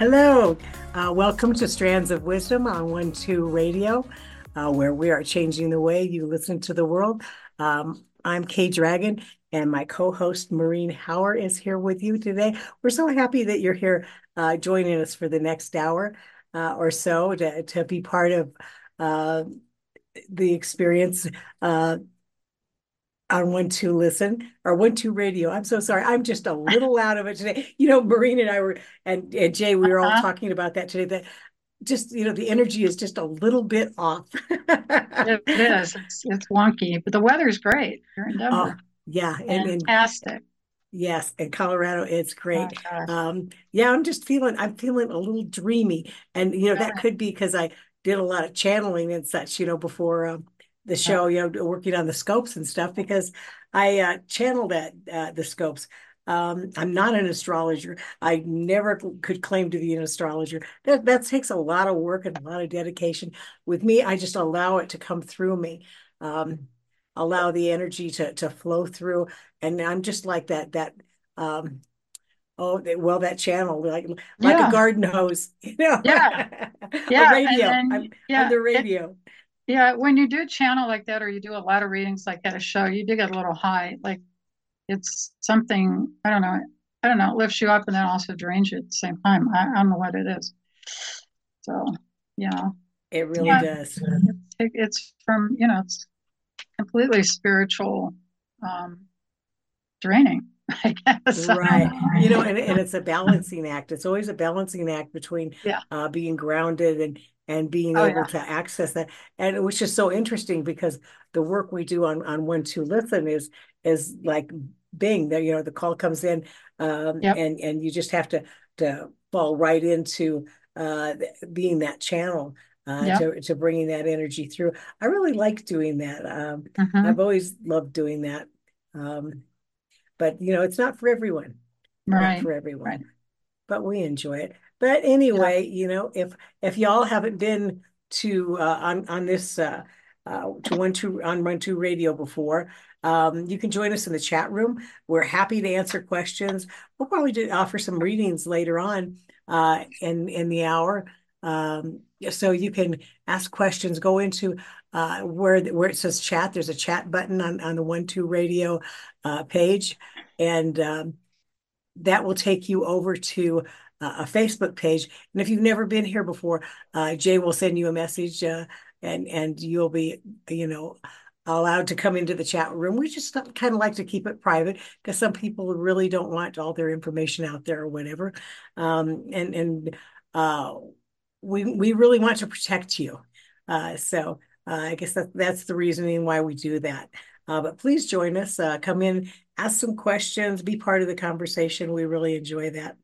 Hello, welcome to Strands of Wisdom on 1-2 Radio, where we are changing the way you listen to the world. I'm Kay Dragon, and my co-host Maureen Hauer is here with you today. We're so happy that you're here joining us for the next hour or so to be part of uh, the experience on 1-2 Listen or 1-2 Radio. I'm so sorry. I'm just a little out of it today. Maureen and I were, and Jay, we were all Huh? talking about that today, that just, the energy is just a little bit off. It is. It's wonky, but the weather's great here in Oh, Denver. yeah. And Fantastic. yes, in Colorado, it's Oh great. gosh. Yeah, I'm feeling a little dreamy. And, that Really. could be because I did a lot of channeling and such, before the Uh, show, working on the scopes and stuff, because I channeled at the scopes. I'm not an astrologer. I never could claim to be an astrologer. That takes a lot of work and a lot of dedication. With me, I just allow it to come through me. Um, Allow the energy to flow through, and I'm just like that um that channel, like a yeah. garden hose, Yeah. a Yeah. And radio. then I'm yeah, the radio. yeah, when you do a channel like that or you do a lot of readings like at a show, you do get a little high. Like it's something, I don't know. I don't know, it lifts you up and then also drains you at the same time. I don't know what it is. So yeah. It really Yeah. does. It's from, it's completely spiritual um draining, I guess. I don't Right. know. And it's a balancing act. It's always a balancing act between Yeah. being grounded and being Oh able yeah. to access that. And it was just so interesting because the work we do on 1-2 Listen is like Bing. There, the call comes in, Yep. and you just have to fall right into being that channel. Yep. To bringing that energy through. I really like doing that. I've Hmm. always loved doing that. Um, but it's not for everyone, not Right. for Right. everyone, but we enjoy it. But Yeah. anyway, if y'all haven't been to on this to 1-2 on 1-2 Radio before, you can join us in the chat room. We're happy to answer questions. We'll probably offer some readings later on in the hour. So you can ask questions, go into where it says chat. There's a chat button on the 1-2 Radio page, and that will take you over to a Facebook page. And if you've never been here before, Jay will send you a message, and you'll be, you know, allowed to come into the chat room. We just kind of like to keep it private because some people really don't want all their information out there or whatever. And uh, we really want to protect you. So I guess that's the reasoning why we do that. But please join us. Come in, ask some questions, be part of the conversation. We really enjoy that.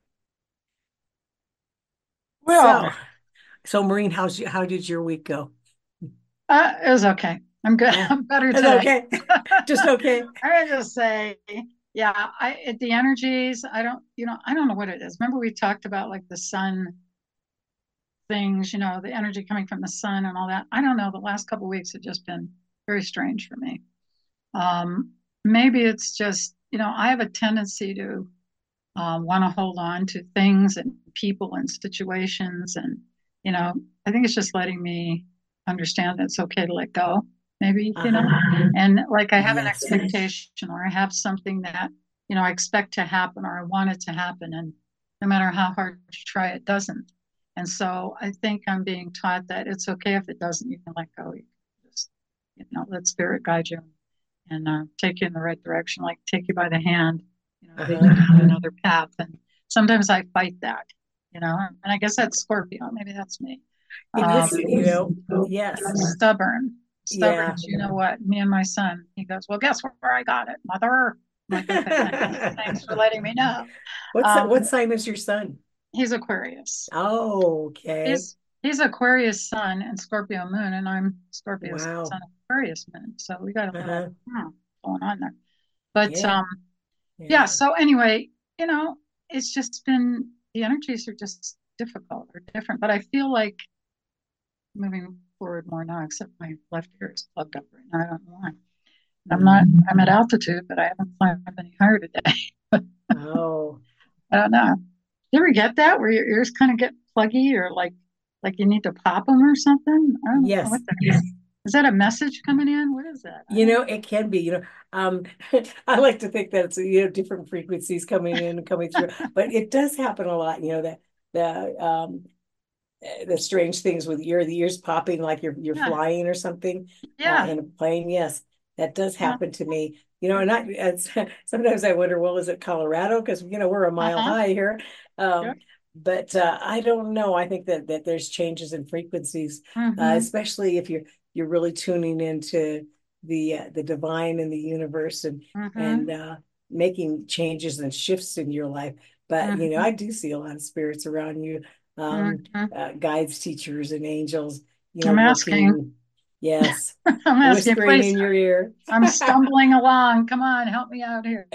Well, So Maureen, how did your week go? it was okay. I'm good. Yeah, I'm better it's today. okay. Just okay. I would just say, yeah, the energies, I don't know what it is. Remember we talked about like the sun things, the energy coming from the sun and all that. I don't know. The last couple of weeks have just been very strange for me. Maybe it's just, I have a tendency to want to hold on to things and people and situations. And, I think it's just letting me understand that it's okay to let go, maybe, Uh-huh. and like I have an Yes. expectation or I have something that, I expect to happen or I want it to happen. And no matter how hard you try, it doesn't. And so I think I'm being taught that it's okay if it doesn't, you can let go. You can just, let spirit guide you and take you in the right direction, like take you by the hand, lead you Uh-huh. down another path. And sometimes I fight that, and I guess that's Scorpio. Maybe that's me. It Um, is, yes. stubborn, stubborn. Yeah. You know what? Me and my son, he goes, well, guess where I got it, mother? I'm like, okay, thanks. Thanks for letting me know. What's that? Um, What sign is your son? he's Aquarius. Oh, okay. He's Aquarius sun and Scorpio moon, and I'm Scorpio Wow. sun Aquarius moon. So we got a little Uh-huh. going on there. But Yeah. yeah, Yeah. so anyway, it's just been the energies are just difficult or different. But I feel like moving forward more now, except my left ear is plugged up right now. I don't know why. I'm at altitude, but I haven't climbed any higher today. Oh. I don't know. You ever get that where your ears kind of get pluggy or like you need to pop them or something? I don't know what Yes. that is. Is that a message coming in? What is that? I You don't know, know. it can be, um, I like to think that it's, different frequencies coming in and coming through, but it does happen a lot, that the strange things with the ears popping like you're Yeah, flying or something yeah, in a plane. Yes, that does yeah. happen to me. And sometimes I wonder, well, is it Colorado? Because we're a mile Uh-huh. high here. Yeah. But I don't know. I think that there's changes in frequencies, Mm-hmm. especially if you're really tuning into the divine and the universe and Mm-hmm. making changes and shifts in your life. But Mm-hmm. I do see a lot of spirits around you, um, Mm-hmm. guides, teachers, and angels, I'm asking. working, yes, I'm asking, whispering please. in your ear. I'm stumbling along. Come on, help me out here.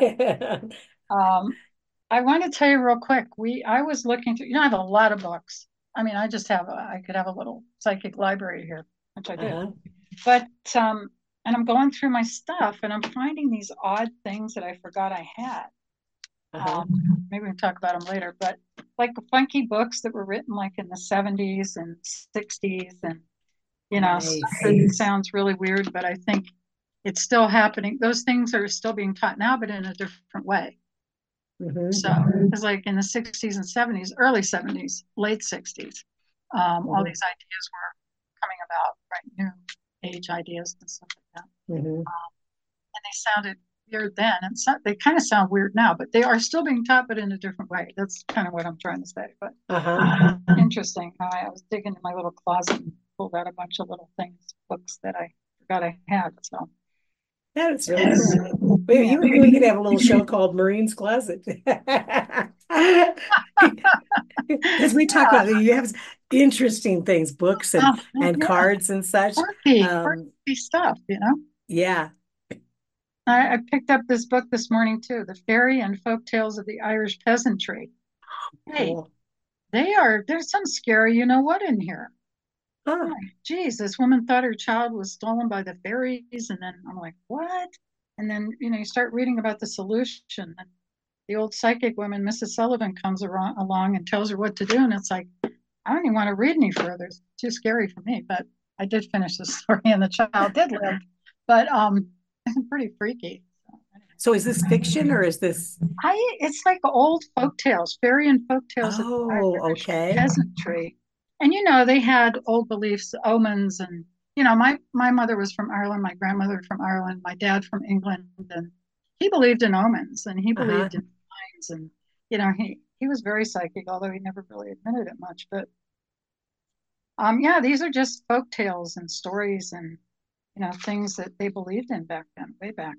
Um, I want to tell you real quick. I was looking through, I have a lot of books. I mean, I could have a little psychic library here, which I do. Uh-huh. But and I'm going through my stuff and I'm finding these odd things that I forgot I had. Uh-huh. Maybe we can talk about them later, but like funky books that were written like in the 70s and 60s and stuff Nice. that sounds really weird, but I think it's still happening. Those things are still being taught now, but in a different way. Hmm. So it's like in the 60s and 70s, early 70s, late 60s, all Hmm. these ideas were coming about, right? New age ideas and stuff like that. Hmm. And they sounded weird then, and they kind of sound weird now, but they are still being taught, but in a different way. That's kind of what I'm trying to say. But Uh-huh. interesting how I was digging in my little closet and pulled out a bunch of little things, books that I forgot I had. So, That's really cool. yeah. We could have a little show called Marine's Closet. Because we talk about you have interesting things, books and Yeah, cards and such. Um, quirky stuff. yeah. I picked up this book this morning too, The Fairy and Folk Tales of the Irish Peasantry. Hey, Cool. there's some scary, what in here. I'm Huh. like, geez, this woman thought her child was stolen by the fairies. And then I'm like, what? And then, you start reading about the solution. And the old psychic woman, Mrs. Sullivan, comes along and tells her what to do. And it's like, I don't even want to read any further. It's too scary for me. But I did finish the story and the child did live. But it's pretty freaky. So, So is this fiction or is this? it's like old folk tales, fairy and folk tales of the Oh, Irish okay. peasantry. And they had old beliefs, omens, and my mother was from Ireland, my grandmother from Ireland, my dad from England, and he believed in omens and he Uh-huh. believed in signs, and he was very psychic, although he never really admitted it much. But yeah, these are just folk tales and stories and things that they believed in back then, way back.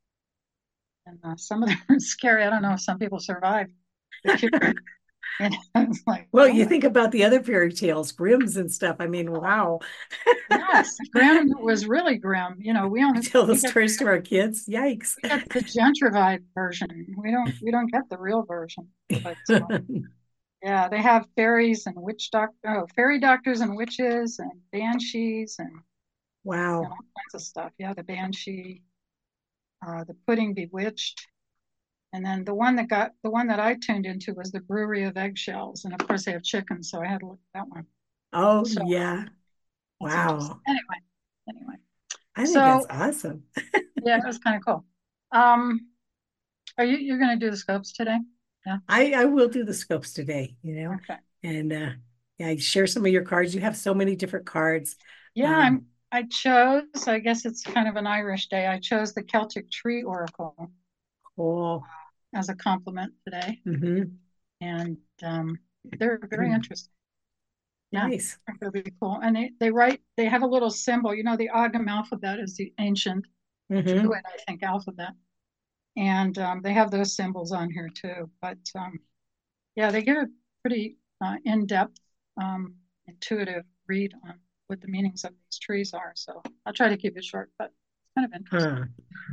And some of them are scary. I don't know if some people survived the children. It's like, Well, oh you my, think about the other fairy tales, Grimm's and stuff. I mean, wow. yes, Grim was really grim. We We only tell we those get stories to our kids. Yikes. we get the gentrified version. We don't get the real version. But yeah, they have fairies and fairy doctors and witches and banshees and Wow. all kinds of stuff. Yeah, the banshee, the pudding bewitched. And then the one that I tuned into was the brewery of eggshells. And of course they have chickens, so I had to look at that one. Oh, So yeah. that's interesting. Wow. Anyway. I think that's So awesome. yeah, it was kind of cool. Um, you're gonna do the scopes today? Yeah. I will do the scopes today, Okay. and yeah, share some of your cards. You have so many different cards. Yeah, Um, I chose, I guess it's kind of an Irish day. I chose the Celtic Tree Oracle cool. as a compliment today. Hmm. And they're very interesting. Yeah, Nice. I think they'll be cool. And they have a little symbol. The Ogham alphabet is the ancient Hmm. Druid, I think, alphabet. And they have those symbols on here too. But yeah, they give a pretty in-depth, intuitive read on what the meanings of these trees are. So I'll try to keep it short, but it's kind of interesting. Huh.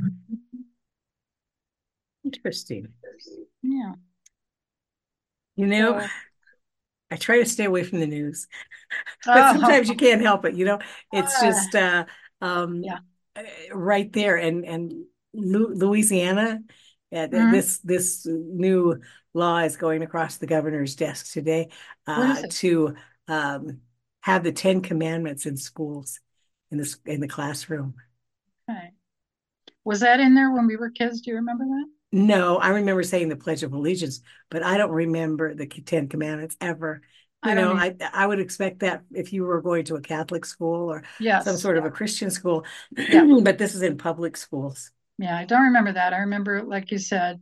Interesting. Yeah. You know, So, I try to stay away from the news, but oh, sometimes you can't help it. It's uh, just um, yeah. right there. And Louisiana Mm. This new law is going across the governor's desk today What is it? to have the Ten Commandments in schools in the classroom. Okay. Was that in there when we were kids? Do you remember that? No, I remember saying the Pledge of Allegiance, but I don't remember the Ten Commandments ever. I don't even. I would expect that if you were going to a Catholic school or some Yes. sort Yeah. of a Christian school, Yeah. but this is in public schools. Yeah. I don't remember that. I remember, like you said,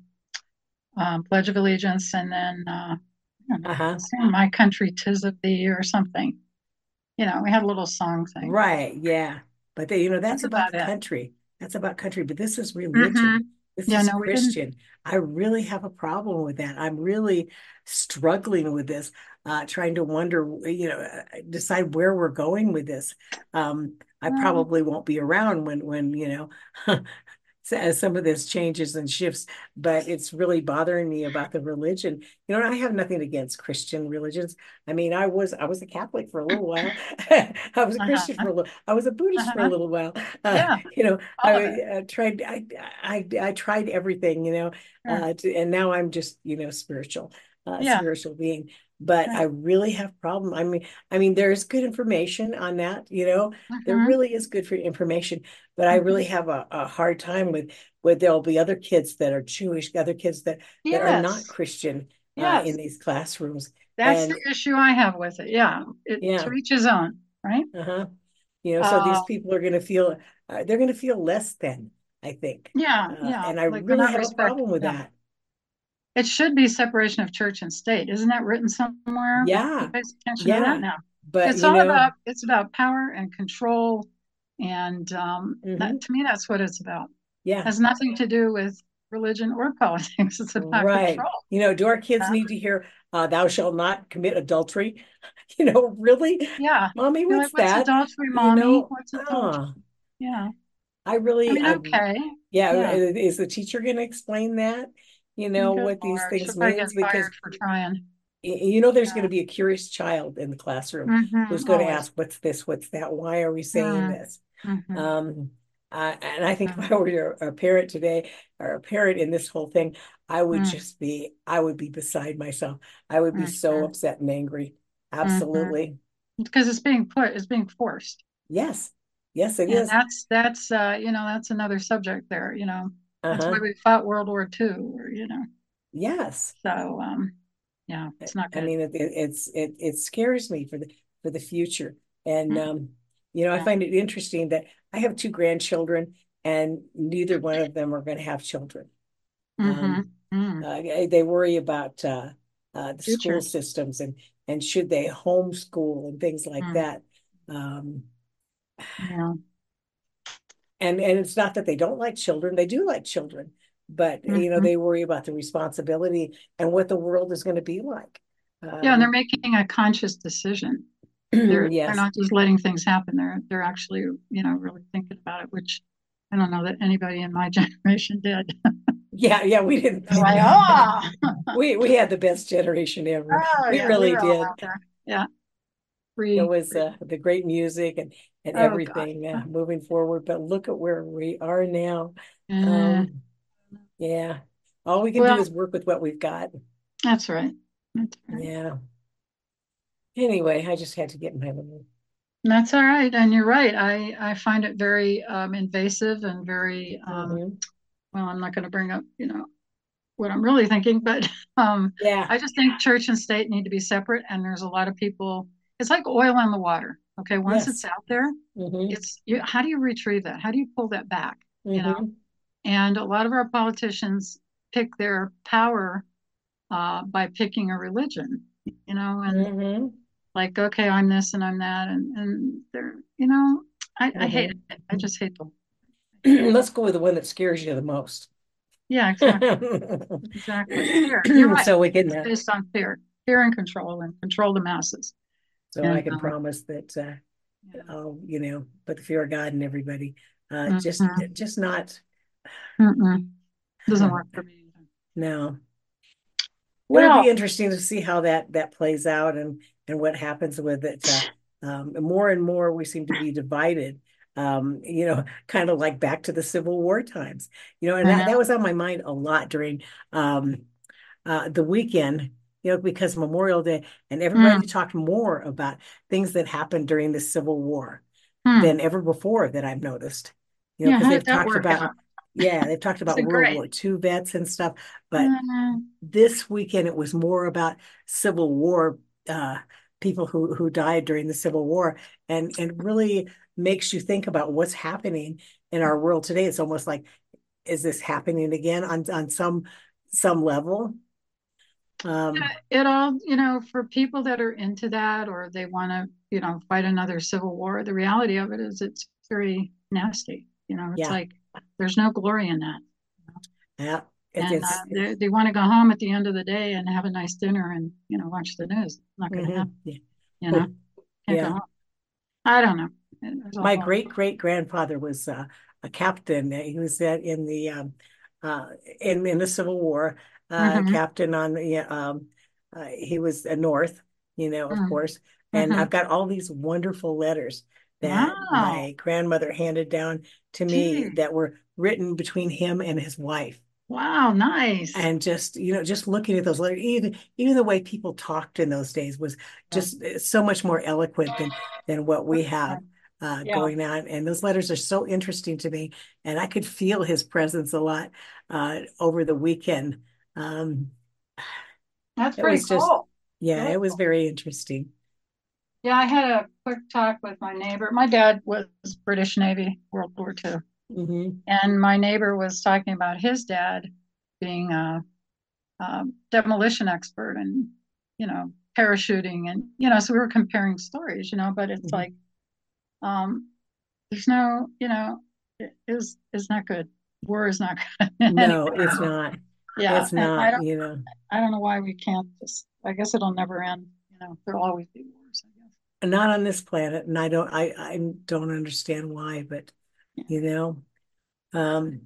Pledge of Allegiance, and then I don't know, Uh-huh. sing "My Country 'Tis of Thee" or something. We had a little song thing. Right, yeah. But That's that's about about the it. country. That's about country, but this is religion. Hmm. This Yeah. is No, we didn't. Christian. I really have a problem with that. I'm really struggling with this, trying to wonder, decide where we're going with this. I Well, probably won't be around when, as some of this changes and shifts, but it's really bothering me about the religion. And I have nothing against Christian religions. I mean, I was a Catholic for a little while. I was a Christian uh-huh, for a little. I was a Buddhist for a uh-huh. little while. Yeah, all of it. I tried. I tried everything. Sure. And now I'm just spiritual, Yeah. spiritual being. But I Right. really have problem. I mean, there's good information on that. There Hmm. really is good for information, but I Hmm. really have a hard time with there'll be other kids that are Jewish, other kids that are not Yes. Christian in Yes. these classrooms. That's the And issue I have with it. Yeah. To yeah, each his own, right? uh-huh. So Uh, these people are going to feel they're going to feel less than, I think. yeah, yeah. And I Like they're really not have a respected. problem with Yeah. that. It should be separation of church and state. Isn't that written somewhere? Who Yeah. pays attention to that Yeah. now? But It's about power and control, and that mhm, to me that's what it's about. yeah. Has nothing to do with religion or politics. It's about Right. control. Do our kids Uh, need to hear thou shalt not commit adultery? Really? yeah. Mommy, You're like, what's what's that? adultery, mommy? What's adultery? Oh, Yeah. I I really, mean, okay. yeah, Yeah. is the teacher going to explain that? Good What these Lord. She'll things probably get means? Because fired for trying. there's going Yeah. to be a curious child in the classroom who's going to Always. ask, what's this? What's that? Why are we saying Mm-hmm. this? Mm-hmm. Um, and I think if I were a parent today or a parent in this whole thing, I would be beside myself. I would be so Mm-hmm. upset and angry. Mm-hmm. Absolutely. Because it's being forced. Yes. Yes, it And is. that's another subject there. That's why Uh-huh. we fought World War II, or Yes. so yeah, it's not I good. mean, it scares me for the future. And Mm. I Yeah. find it interesting that I have two grandchildren, and neither one of them are going to have children. Mm-hmm. Um, Mm. they worry about the school Future. systems and should they homeschool and things like Mm. that. Um, Yeah. and it's not that they don't like children; they do like children, but Mm-hmm. they worry about the responsibility and what the world is going to be like. Yeah, and they're Um, making a conscious decision. They're yes, not just letting things happen. They're actually, really thinking about it, which I don't know that anybody in my generation did. yeah, yeah. We didn't. They're like, oh, We had the best generation ever. oh We yeah, we really were all did. out there. Yeah, It free, was free. the great music and Oh God. everything moving forward. But look at where we are now. Mm. Um, yeah, all we can do Well, is work with what we've got. that's right. That's right. Yeah. Anyway, I just had to get my little. That's all right. And you're right. I find it very invasive and very Mhm. well, I'm not going to bring up, what I'm really thinking, but Yeah. I just think church and state need to be separate. And there's a lot of people, it's like oil in the water. Okay. Once it's Yes. out there, Hmm. how do you retrieve that? How do you pull that back? You know, Hmm. and a lot of our politicians pick their power by picking a religion, and Hmm. like, okay, I'm this and I'm that. And they're, I hate Hmm. it. I just hate them. Let's go with the one that scares you the most. Yeah, exactly. Exactly. Fear. You're right. So we can, It's based on fear and control the masses. so I And can promise that yeah. I'll, put the fear of God in everybody. Mhm. Just not. Mm-mm. Doesn't work for me either. No. It'll be Well, interesting to see how that plays out and what happens with it. More and more we seem to be divided kind of like back to the Civil War times, and I that know. was on my mind a lot during um, the weekend, because Memorial Day, and Mm, everybody talked more about things that happened during the Civil War mm. than ever before that I've noticed, Yeah, because how did that work out? they've talked Is about it World great? War II vets and stuff, but Mm, this weekend it was more about Civil War uh, people who died during the Civil War, and really makes you think about what's happening in our world today. It's almost like, is this happening again on some level? Um, it all, for people that are into that or they want to, fight another civil war, the reality of it is it's very nasty. It's yeah, like there's no glory in that. yeah, And it's they want to go home at the end of the day and have a nice dinner and, watch the news. It's not going to happen, yeah. you know, Oh, can't go yeah. home. I don't know. There's a My whole, great great grandfather was a captain. He was in the uh, in the Civil War, hmm captain on the he was a North, of course. And hmm I've got all these wonderful letters that Wow. my grandmother handed down to me Gee. that were written between him and his wife. Wow. Nice. And just looking at those letters, even the way people talked in those days was Yeah. just so much more eloquent than what we have Yeah. going on. And those letters are so interesting to me, and I could feel his presence a lot over the weekend. Um, That's it pretty was just, cool. yeah, Really it was cool. very interesting. Yeah, I had a quick talk with my neighbor. My dad was British Navy, World War II. Hmm. And my neighbor was talking about his dad being a demolition expert and, parachuting. And, so we were comparing stories, but it's Hmm. like, um, there's no, is not good. War is not good anyway. No, it's not. Yeah. It's And not. I don't know why we can't just, I guess it'll never end. There'll always be wars, I guess. Not on this planet, and I don't understand why, but Yeah. you know, um,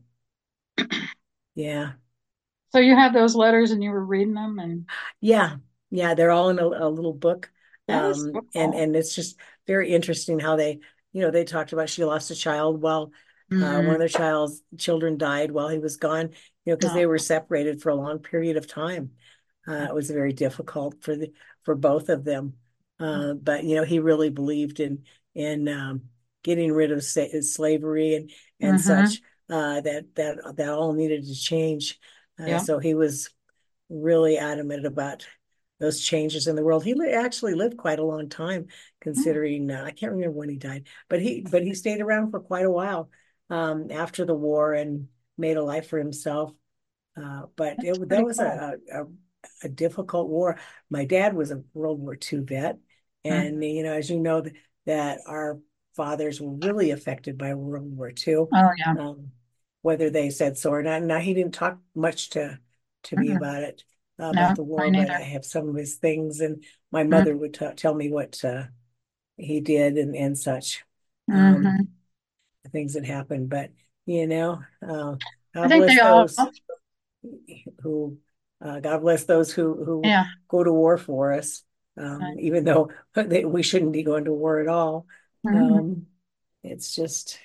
yeah. So you have those letters and you were reading them and Yeah, yeah, they're all in a little book. that is so cool. And it's just very interesting how they talked about she lost a child while one of Mm. their child's children died while he was gone, because Oh, they were separated for a long period of time. It was very difficult for both of them. But he really believed in getting rid of slavery and mm-hmm. such, that all needed to change. Yeah. So he was really adamant about those changes in the world. He actually lived quite a long time, Mm, considering I can't remember when he died, but he stayed around for quite a while after the war and made a life for himself. But that's that pretty was cool. a difficult war. My dad was a World War II vet, and Mhm. as you know, that our fathers were really affected by World War II, Oh yeah. um, whether they said so or not. Now he didn't talk much to me Mm-mm. about it, about No, the war, mine but I neither. have some of his things, and my Mm, mother would tell me what he did and such, um, mm-hmm. the things that happened. But I God think bless they all, those who God bless those who yeah. go to war for us, Right. even though we shouldn't be going to war at all. Mhm. Um, it's just,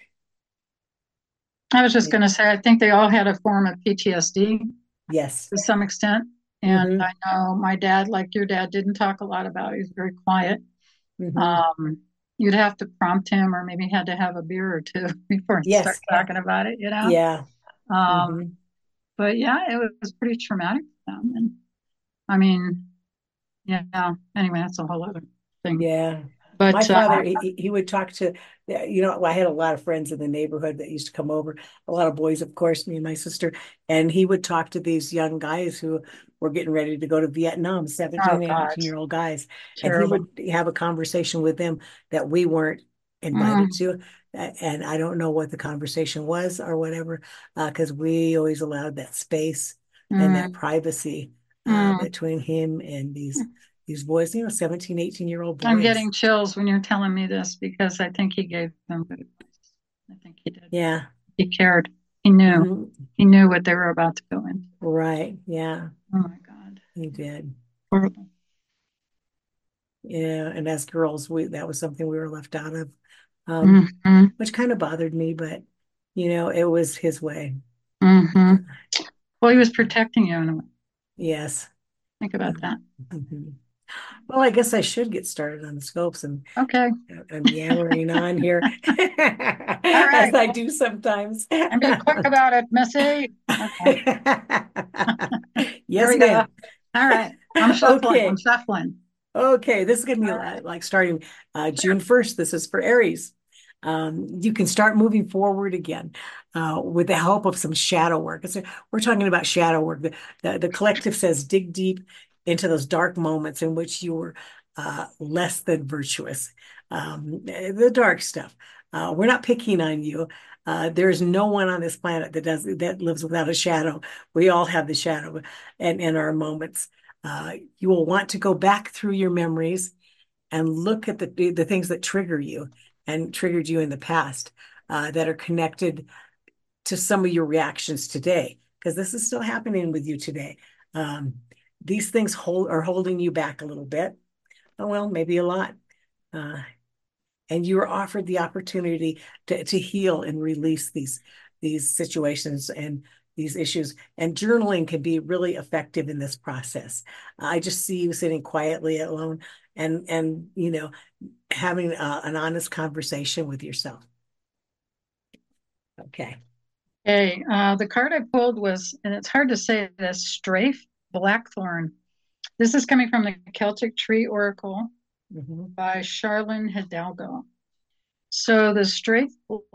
I was just going to say, I think they all had a form of PTSD yes. to some extent. And Hmm. I know my dad, like your dad, didn't talk a lot about it. He was very quiet. Hmm. Um, you'd have to prompt him, or maybe he had to have a beer or two before he'd start Yes. talking about it. Yeah. Um, Hmm. but yeah, it was pretty traumatic for them. And I mean, yeah. Anyway, that's a whole other thing. Yeah. My But father, he would talk to, I had a lot of friends in the neighborhood that used to come over, a lot of boys, of course, me and my sister, and he would talk to these young guys who were getting ready to go to Vietnam, oh 17 and God, 18-year-old guys. And he terrible. would have a conversation with them that we weren't invited Mm, to. And I don't know what the conversation was or whatever, because we always allowed that space and that mm, privacy mm. between him and these boys, 17, 18-year-old I'm boys. getting chills when you're telling me this because I think he gave them good advice. I think he did. Yeah. He cared. He knew. Hmm. He knew what they were about to go into. Right. Yeah, Oh my God, he did. horrible. Yeah. And as girls, that was something we were left out of. Mm-hmm. which kind of bothered me, but it was his way. Mm-hmm. Well, he was protecting you in a way. Yes. Think about that. Mhm. Well, I guess I should get started on the scopes, and Okay. I'm yammering on here All as right. I do sometimes. And be quick about it, Missy. Okay. Here Yes, we go. ma'am. All right. I'm shuffling. I'm Okay. shuffling. Okay. This is going to be All right. like starting June 1st. This is for Aries. You can start moving forward again with the help of some shadow work. We're talking about shadow work. The collective says dig deep into those dark moments in which you were less than virtuous. The dark stuff. We're not picking on you. There's no one on this planet that lives without a shadow. We all have the shadow and in our moments. You will want to go back through your memories and look at the things that trigger you and triggered you in the past that are connected to some of your reactions today, because this is still happening with you today. Um, these things are holding you back a little bit. Oh, well, maybe a lot. Uh, and you are offered the opportunity to heal and release these situations and these issues. And journaling can be really effective in this process. I just see you sitting quietly alone and having an honest conversation with yourself. Okay. Okay. The card I pulled was, and it's hard to say this, Strafe Blackthorn. This is coming from the Celtic Tree Oracle Mm-hmm. by Charlene Hidalgo. So the Strafe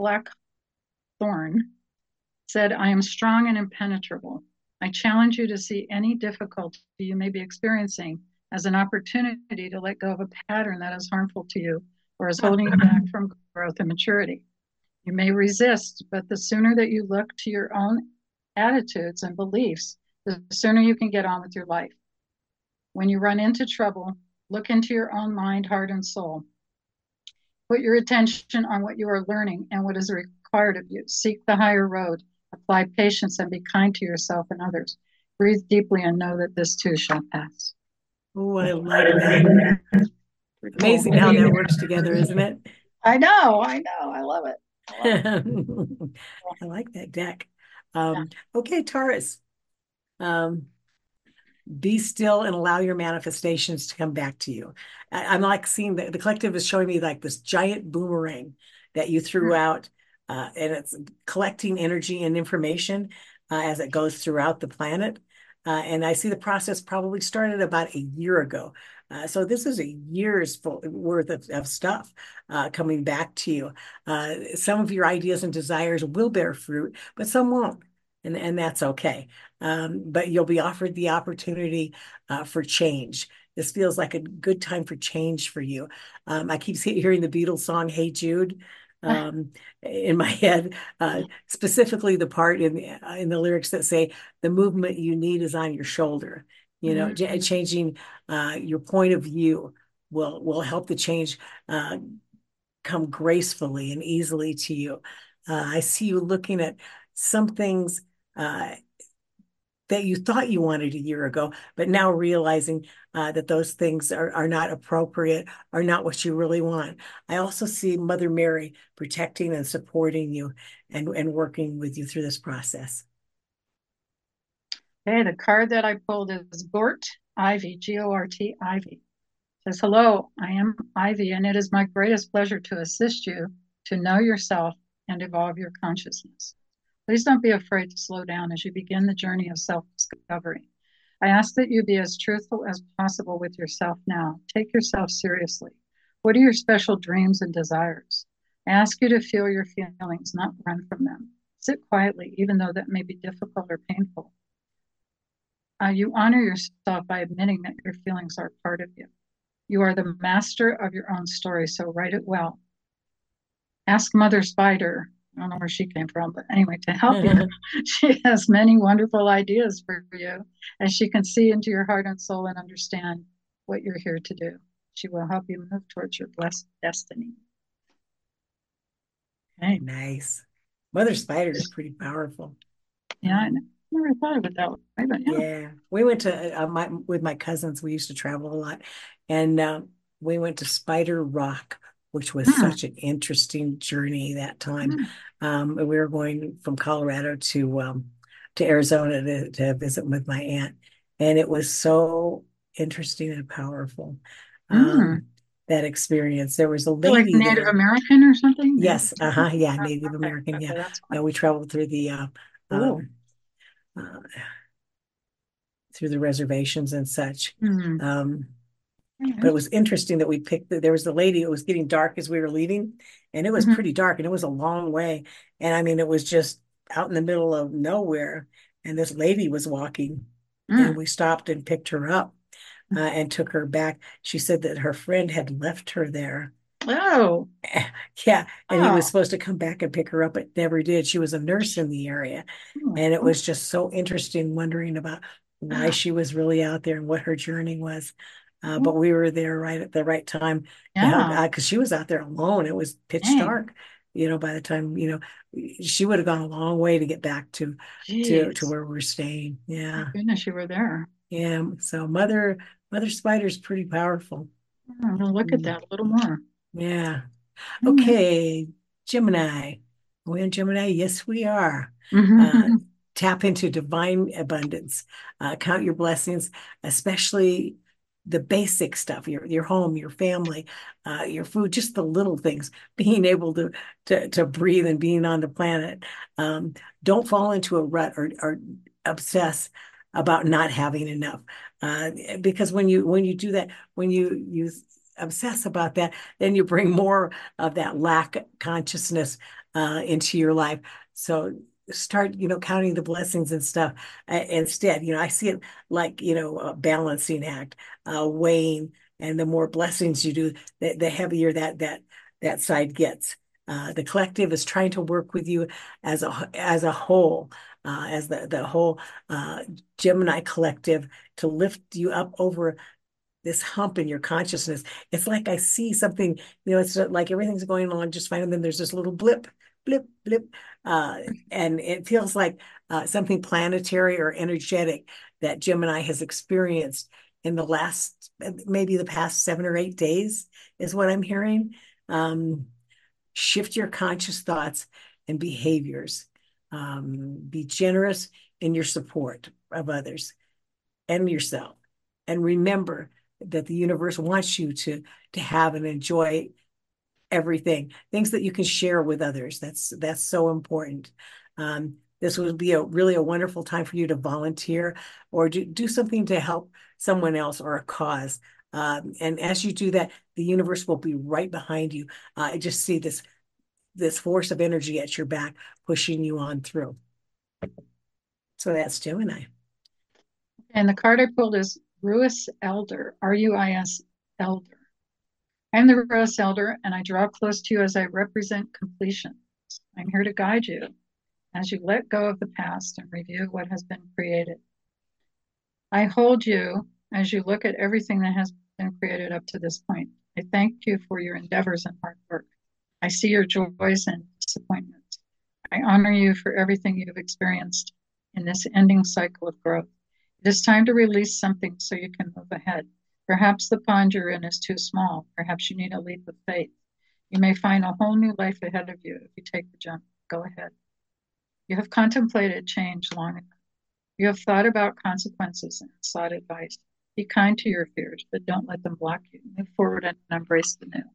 Blackthorn said, I am strong and impenetrable. I challenge you to see any difficulty you may be experiencing as an opportunity to let go of a pattern that is harmful to you or is holding you back from growth and maturity. You may resist, but the sooner that you look to your own attitudes and beliefs, the sooner you can get on with your life. When you run into trouble, look into your own mind, heart, and soul. Put your attention on what you are learning and what is required of you. Seek the higher road. Apply patience and be kind to yourself and others. Breathe deeply and know that this too shall pass. Oh, I like that. Pretty cool. Amazing how that works together, isn't it? I know, I know. I love it. I love it. I like that deck. Okay, Taurus. Um, be still and allow your manifestations to come back to you. I'm like seeing the collective is showing me like this giant boomerang that you threw out, and it's collecting energy and information as it goes throughout the planet. And I see the process probably started about a year ago. So this is a year's worth of stuff coming back to you. Some of your ideas and desires will bear fruit, but some won't. And that's okay. But you'll be offered the opportunity for change. This feels like a good time for change for you. I keep hearing the Beatles song "Hey Jude" in my head, specifically the part in the lyrics that say, "The movement you need is on your shoulder." Mm-hmm. Changing your point of view will help the change come gracefully and easily to you. I see you looking at some things that you thought you wanted a year ago, but now realizing that those things are not appropriate, are not what you really want. I also see Mother Mary protecting and supporting you and working with you through this process. Okay, the card that I pulled is Gort Ivy, Gort Ivy. It says, hello, I am Ivy, and it is my greatest pleasure to assist you to know yourself and evolve your consciousness. Please don't be afraid to slow down as you begin the journey of self discovery. I ask that you be as truthful as possible with yourself now. Take yourself seriously. What are your special dreams and desires? I ask you to feel your feelings, not run from them. Sit quietly, even though that may be difficult or painful. You honor yourself by admitting that your feelings are part of you. You are the master of your own story, so write it well. Ask Mother Spider, I don't know where she came from, but anyway, to help you. She has many wonderful ideas for you, and she can see into your heart and soul and understand what you're here to do. She will help you move towards your blessed destiny. Okay. Nice. Mother Spider is pretty powerful. Yeah, I never thought of it that way, but yeah. Yeah, we went to with my cousins. We used to travel a lot, and we went to Spider Rock which was Mm, such an interesting journey that time. mm, And we were going from Colorado to Arizona to visit with my aunt, and it was so interesting and powerful. mm. Um, that experience. There was a You're like lady Native there. American or something? Native Yes, American? yeah, Oh, Native okay, American. Yeah, okay, that's yeah. why. We traveled Cool. um, uh, through the reservations and such. Mm. Um, but it Mm, was interesting that we picked. There was the lady. It was getting dark as we were leaving, and it was mhm, pretty dark, and it was a long way. And I mean, it was just out in the middle of nowhere. And this lady was walking, and mm. we stopped and picked her up and took her back. She said that her friend had left her there. Oh, Yeah, and he was oh, supposed to come back and pick her up, but never did. She was a nurse in the area, oh, and it oh, was just so interesting wondering about why wow. she was really out there and what her journey was. But Oh, we were there right at the right time to help yeah. because she was out there alone. It was pitch Dang. dark, by the time, she would have gone a long way to get back to Jeez. where we're staying. Thank Yeah. goodness you were there. Yeah. So Mother Spider's pretty powerful. I'm gonna look at Mm, that a little more. yeah. All right. Okay, Gemini. Are we on Gemini? Yes, we are. Uh, Mhm. tap into divine abundance. Count your blessings, especially the basic stuff, your home, your family, your food, just the little things, being able to breathe and being on the planet. Um, don't fall into a rut or obsess about not having enough. Because when you do that, when you obsess about that, then you bring more of that lack consciousness into your life. So start, counting the blessings and stuff instead. I see it like, a balancing act, weighing, and the more blessings you do, the heavier that side gets. The collective is trying to work with you as a whole, as the whole uh, Gemini collective to lift you up over this hump in your consciousness. It's like I see something, it's like everything's going along just fine. And then there's this little blip, blip, blip. Uh, and it feels like something planetary or energetic that Gemini has experienced in maybe the past 7 or 8 days, is what I'm hearing. Um, Shift your conscious thoughts and behaviors. Be generous in your support of others and yourself. And remember that the universe wants you to have and enjoy everything, things that you can share with others. That's so important. This would be really a wonderful time for you to volunteer or do something to help someone else or a cause. And as you do that, the universe will be right behind you. I just see this force of energy at your back pushing you on through. So that's Gemini. And the card I pulled is Ruis Elder, Ruis Elder. I am the Ruis Elder, and I draw close to you as I represent completion. I'm here to guide you as you let go of the past and review what has been created. I hold you as you look at everything that has been created up to this point. I thank you for your endeavors and hard work. I see your joys and disappointments. I honor you for everything you've experienced in this ending cycle of growth. It is time to release something so you can move ahead. Perhaps the pond you're in is too small. Perhaps you need a leap of faith. You may find a whole new life ahead of you if you take the jump. Go ahead. You have contemplated change long enough. You have thought about consequences and sought advice. Be kind to your fears, but don't let them block you. Move forward and embrace the new.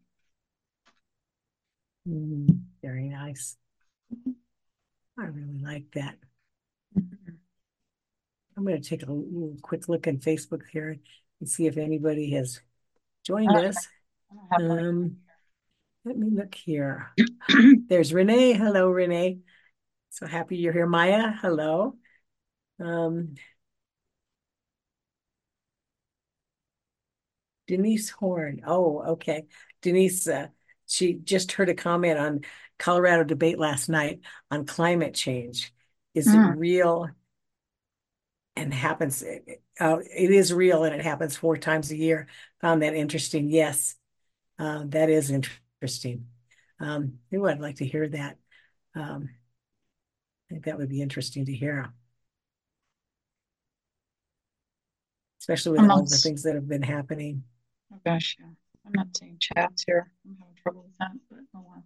Very nice. I really like that. Mhm. I'm going to take a little quick look on Facebook here and see if anybody has I joined us. don't have my Um, Let me look here. phone. There's Renee. Hello, Renee. So happy you're here. Maya, hello. Um, Denise Horn. Oh, okay. Denise, she just heard a comment on Colorado debate last night on climate change. Is it Mm. real and happens? It is real and it happens 4 times a year. Found that interesting. Yes, that is interesting. Ooh, I'd like to hear that. I think that would be interesting to hear, especially with all the Amongst, things that have been happening. oh gosh, yeah. I'm not seeing chats here. I'm having trouble with that, but oh well.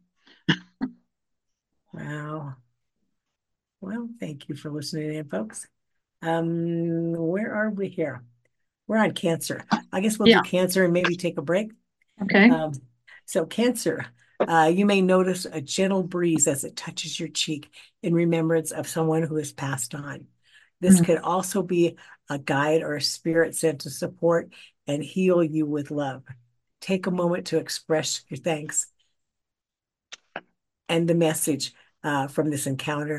Wow. Well, thank you for listening in, folks. Where are we here? We're on Cancer. I guess we'll do Yeah. Cancer and maybe take a break. Okay. Um, so Cancer, you may notice a gentle breeze as it touches your cheek in remembrance of someone who has passed on. This Mm. could also be a guide or a spirit sent to support and heal you with love. Take a moment to express your thanks and the message from this encounter.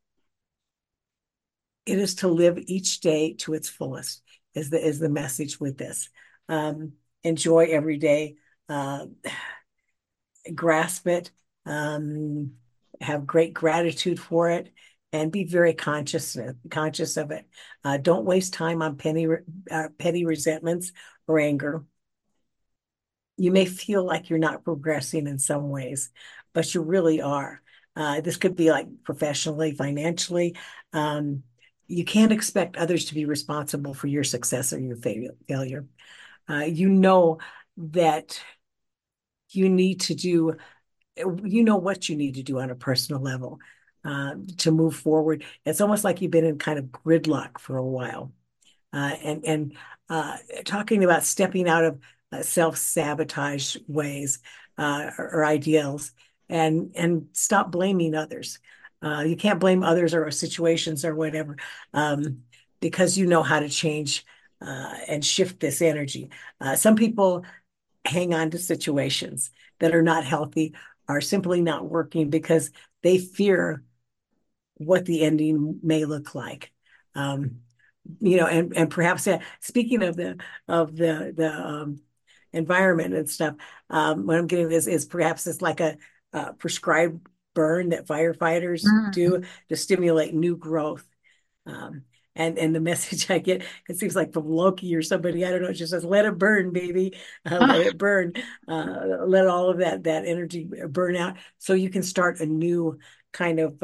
It is to live each day to its fullest, is the message with this. Enjoy every day. Uh, Grasp it, have great gratitude for it, and be very conscious of it. Don't waste time on petty resentments or anger. You may feel like you're not progressing in some ways, but you really are. This could be like professionally, financially. Um, you can't expect others to be responsible for your success or your failure. You know that you need to do you know what you need to do on a personal level to move forward. It's almost like you've been in kind of gridlock for a while. And talking about stepping out of self-sabotage ways or ideals and stop blaming others. You can't blame others or situations or whatever because you know how to change and shift this energy. Some people hang on to situations that are not healthy, are simply not working because they fear what the ending may look like. Um, and perhaps speaking of the environment and stuff, what I'm getting is perhaps it's like a prescribed burn that firefighters Mm. do to stimulate new growth. Um, and the message I get, it seems like from Loki or somebody, I don't know, it just says, let it burn, baby. Let Ah, it burn. Let all of that energy burn out so you can start a new kind of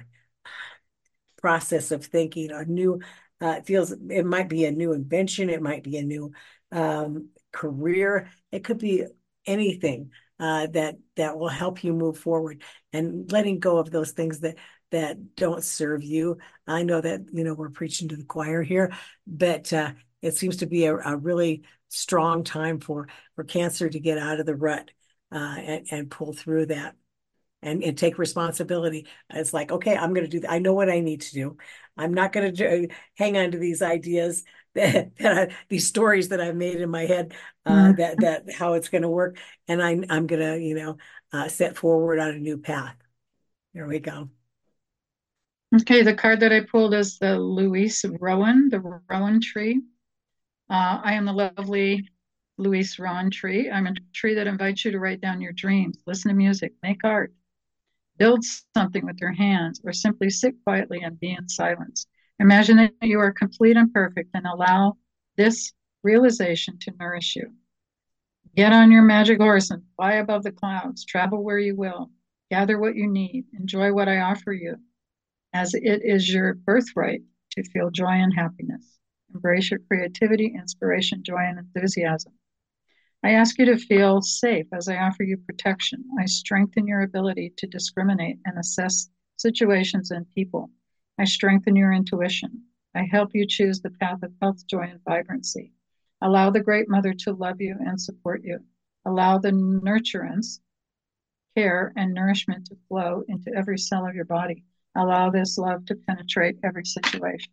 process of thinking, a new, it feels, it might be a new invention, it might be a new career, it could be anything that will help you move forward and letting go of those things that don't serve you. I know that, we're preaching to the choir here, but it seems to be a really strong time for Cancer to get out of the rut and pull through that and take responsibility. It's like, okay, I'm going to do that. I know what I need to do. I'm not going to hang on to these ideas these stories that I've made in my head mm. that how it's going to work. And I'm going to, set forward on a new path. There we go. Okay, the card that I pulled is the Luis Rowan, the Rowan tree. I am the lovely Luis Rowan tree. I'm a tree that invites you to write down your dreams, listen to music, make art, build something with your hands, or simply sit quietly and be in silence. Imagine that you are complete and perfect and allow this realization to nourish you. Get on your magic horse and fly above the clouds. Travel where you will. Gather what you need. Enjoy what I offer you, as it is your birthright to feel joy and happiness. Embrace your creativity, inspiration, joy, and enthusiasm. I ask you to feel safe as I offer you protection. I strengthen your ability to discriminate and assess situations and people. I strengthen your intuition. I help you choose the path of health, joy, and vibrancy. Allow the Great Mother to love you and support you. Allow the nurturance, care, and nourishment to flow into every cell of your body. Allow this love to penetrate every situation.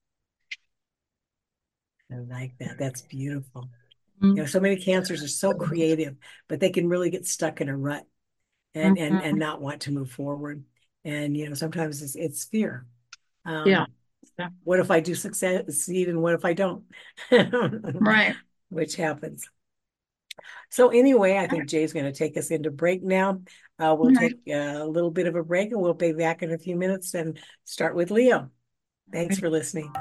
I like that. That's beautiful. Mm-hmm. So many Cancers are so creative, but they can really get stuck in a rut and not want to move forward. And sometimes it's fear. Yeah. Yeah. What if I do succeed and what if I don't? Right. Which happens. So anyway, I think Jay's going to take us into break now. We'll All right. take a little bit of a break and we'll be back in a few minutes and start with Leo. Thanks for listening.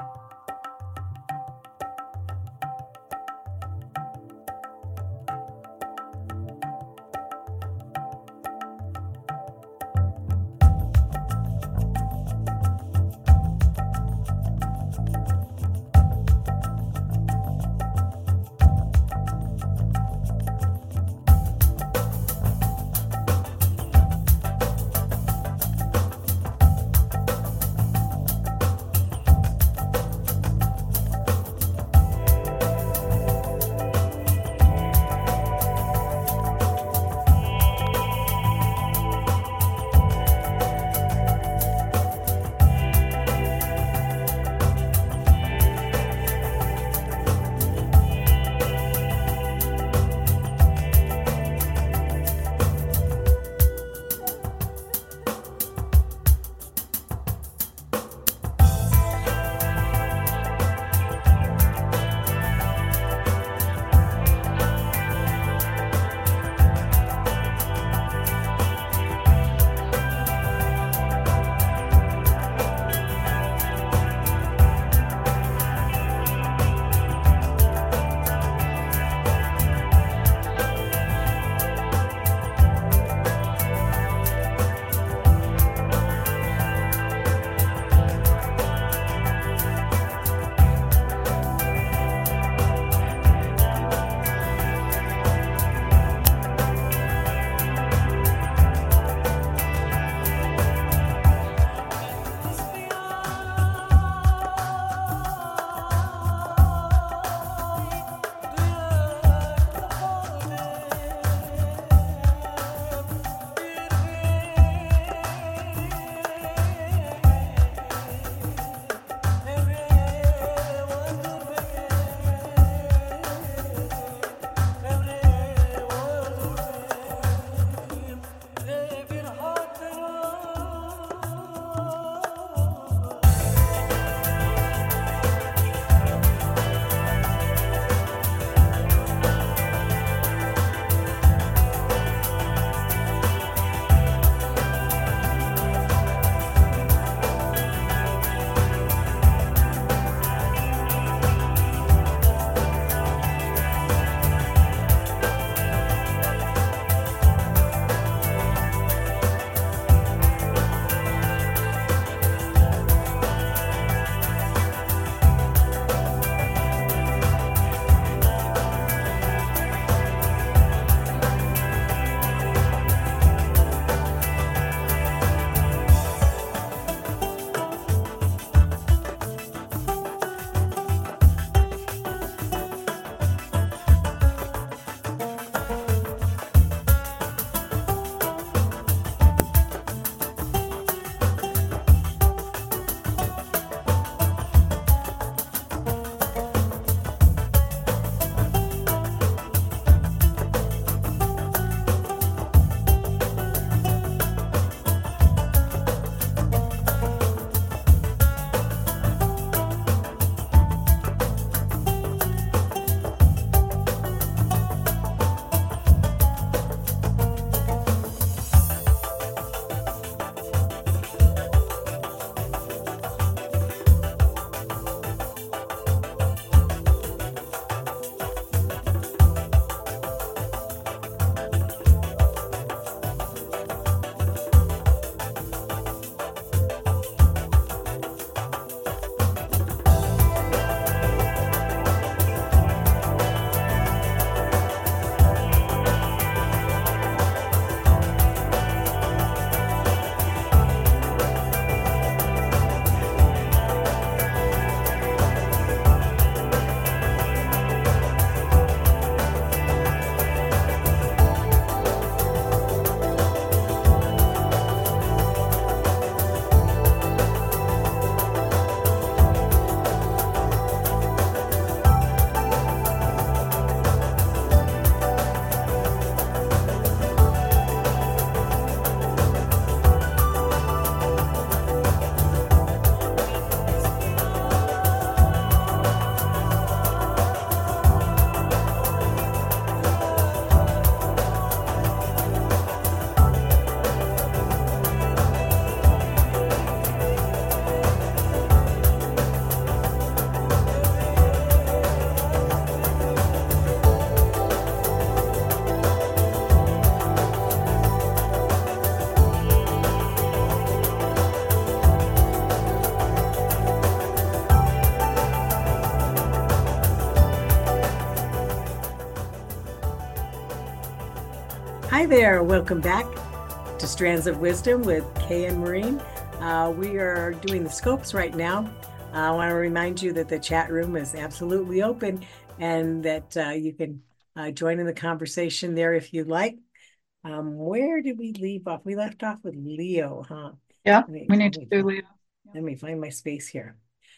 Hi there. Welcome back to Strands of Wisdom with Kay and Maureen. We are doing the scopes right now. I want to remind you that the chat room is absolutely open and that you can join in the conversation there if you'd like. Where did we leave off? We left off with Leo, huh? Yeah, Let me, we let need to me, do find, Leo. let me find my space here.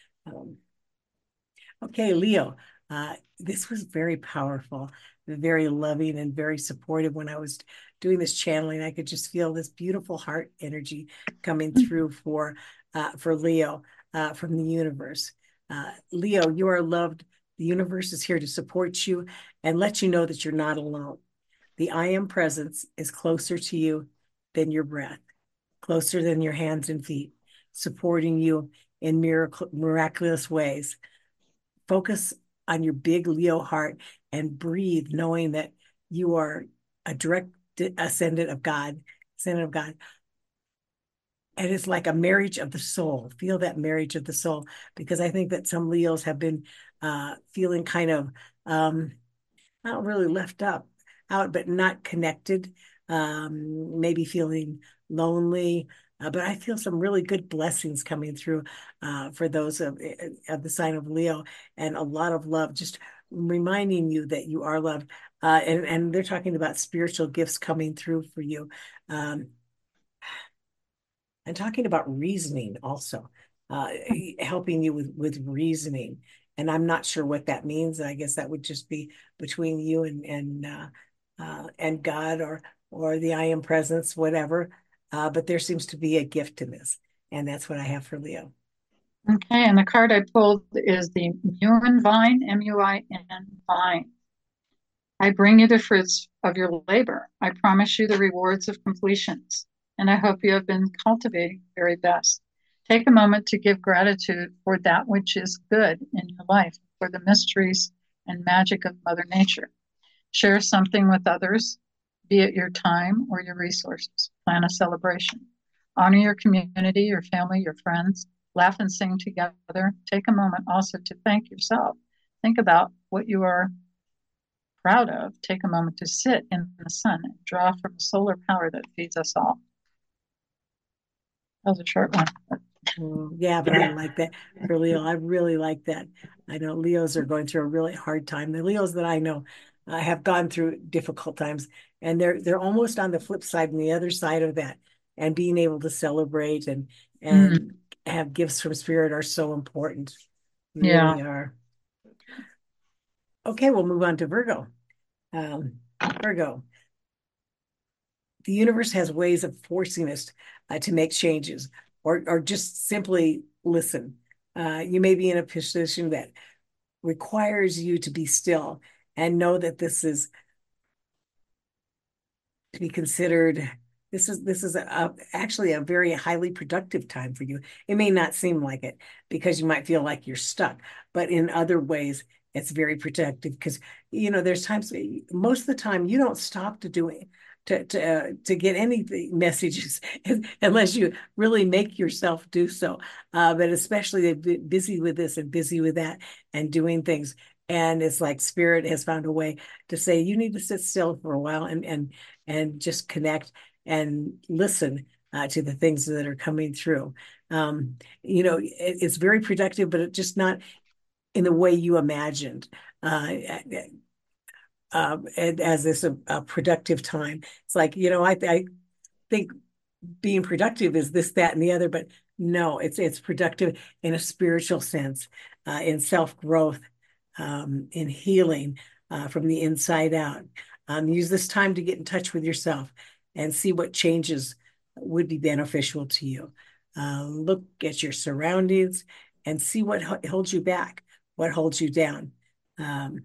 Okay, Leo, this was very powerful, very loving, and very supportive. When I was doing this channeling, I could just feel this beautiful heart energy coming through for Leo from the universe. Leo, you are loved. The universe is here to support you and let you know that you're not alone. The I am presence is closer to you than your breath, closer than your hands and feet, supporting you in miraculous ways. Focus on your big Leo heart and breathe, knowing that you are a direct ascendant of God, ascendant of God. And it's like a marriage of the soul. Feel that marriage of the soul, because I think that some Leos have been feeling kind of not really left up out, but not connected, maybe feeling lonely. But I feel some really good blessings coming through for those of the sign of Leo, and a lot of love, just reminding you that you are loved. And they're talking about spiritual gifts coming through for you. Um, and talking about reasoning also, uh, helping you with reasoning. And I'm not sure what that means. I guess that would just be between you and God, or the I am presence, whatever. But there seems to be a gift in this, and that's what I have for Leo. Okay, and the card I pulled is the Muin Vine, Muin Vine. I bring you the fruits of your labor. I promise you the rewards of completions, and I hope you have been cultivating the very best. Take a moment to give gratitude for that which is good in your life, for the mysteries and magic of Mother Nature. Share something with others, be it your time or your resources. Plan a celebration. Honor your community, your family, your friends. Laugh and sing together. Take a moment also to thank yourself. Think about what you are proud of. Take a moment to sit in the sun and draw from the solar power that feeds us all. That was a short one. Yeah, but I like that for Leo. I really like that. I know Leos are going through a really hard time. The Leos that I know have gone through difficult times, and they're almost on the flip side and the other side of that. And being able to celebrate and Mm, have gifts from spirit are so important. yeah. Really are. Okay, we'll move on to Virgo. Virgo, the universe has ways of forcing us to make changes, or just simply listen. You may be in a position that requires you to be still and know that this is to be considered. This is actually a very highly productive time for you. It may not seem like it because you might feel like you're stuck, but in other ways, it's very productive because there's times, most of the time, you don't stop to do it to get any messages unless you really make yourself do so. But especially they've been busy with this and busy with that and doing things. And it's like spirit has found a way to say you need to sit still for a while and just connect and listen to the things that are coming through. It's very productive, but it's just not in the way you imagined. And as this a productive time, it's like I think being productive is this, that, and the other, but no, it's productive in a spiritual sense, in self growth, in healing from the inside out. Use this time to get in touch with yourself and see what changes would be beneficial to you. Look at your surroundings and see what holds you back, what holds you down. Um,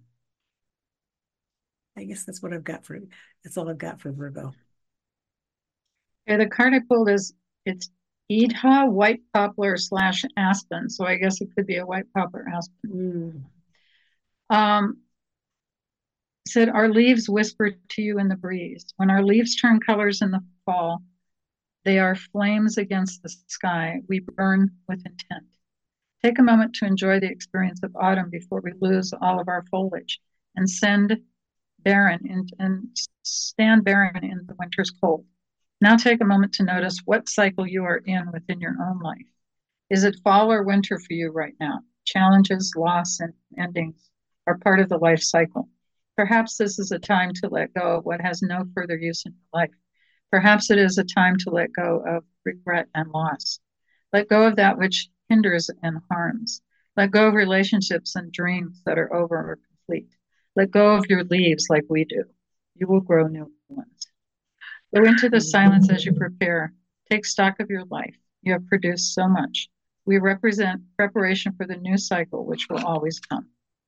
I guess that's what I've got for. That's all I've got for Virgo. Okay, the card I pulled is it's Idha white poplar slash aspen. So I guess it could be a white poplar aspen. Mm. Um, said, our leaves whisper to you in the breeze. When our leaves turn colors in the fall, they are flames against the sky. We burn with intent. Take a moment to enjoy the experience of autumn before we lose all of our foliage and send barren and stand barren in the winter's cold. Now take a moment to notice what cycle you are in within your own life. Is it fall or winter for you right now? Challenges, loss, and endings are part of the life cycle. Perhaps this is a time to let go of what has no further use in your life. Perhaps it is a time to let go of regret and loss. Let go of that which hinders and harms. Let go of relationships and dreams that are over or complete. Let go of your leaves like we do. You will grow new ones. Go into the silence as you prepare. Take stock of your life. You have produced so much. We represent preparation for the new cycle, which will always come.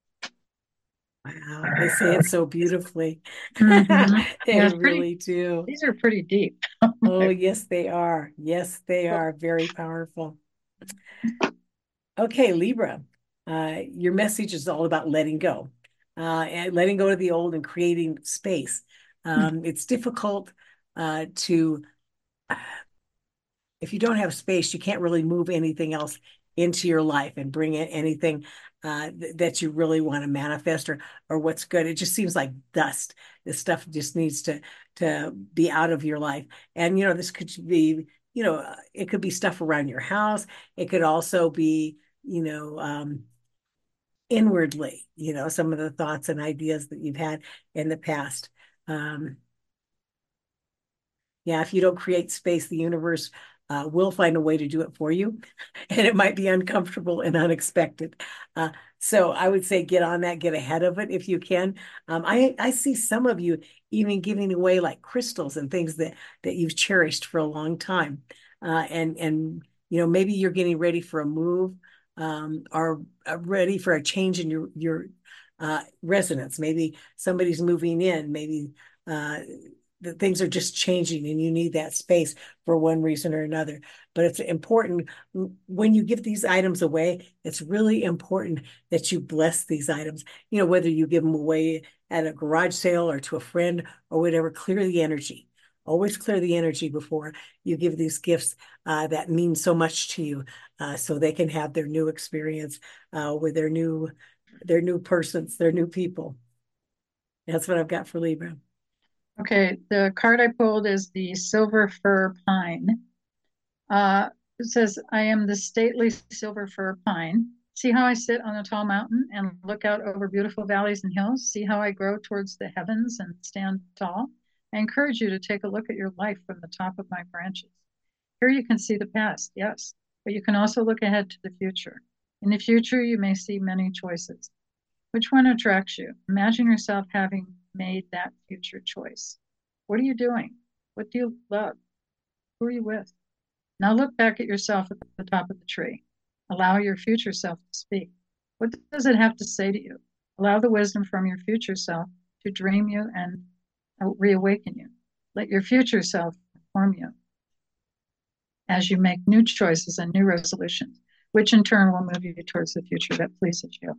Wow, they say it so beautifully. Mm-hmm. They Yeah, it's pretty. really do. These are pretty deep. Oh, yes, they are. Yes, they Cool. are very powerful. Okay, Libra, your message is all about letting go, and letting go of the old and creating space. It's difficult to if you don't have space, you can't really move anything else into your life and bring in anything that you really want to manifest or what's good. It just seems like dust. This stuff just needs to be out of your life. And this could be, it could be stuff around your house. It could also be, inwardly, some of the thoughts and ideas that you've had in the past. Um, yeah, if you don't create space, the universe will find a way to do it for you, and it might be uncomfortable and unexpected. Uh, so I would say get on that, get ahead of it if you can. I see some of you even giving away like crystals and things that you've cherished for a long time, and maybe you're getting ready for a move, or ready for a change in your residence. Maybe somebody's moving in. Maybe. That things are just changing and you need that space for one reason or another. But it's important when you give these items away, it's really important that you bless these items. Whether you give them away at a garage sale or to a friend or whatever, clear the energy. Always clear the energy before you give these gifts that mean so much to you, so they can have their new experience with their new persons, their new people. That's what I've got for Libra. Okay, the card I pulled is the silver fir pine. It says, I am the stately silver fir pine. See how I sit on a tall mountain and look out over beautiful valleys and hills? See how I grow towards the heavens and stand tall? I encourage you to take a look at your life from the top of my branches. Here you can see the past, yes, but you can also look ahead to the future. In the future, you may see many choices. Which one attracts you? Imagine yourself having made that future choice. What are you doing? What do you love? Who are you with? Now look back at yourself at the top of the tree. Allow your future self to speak. What does it have to say to you? Allow the wisdom from your future self to dream you and reawaken you. Let your future self inform you as you make new choices and new resolutions, which in turn will move you towards the future that pleases you.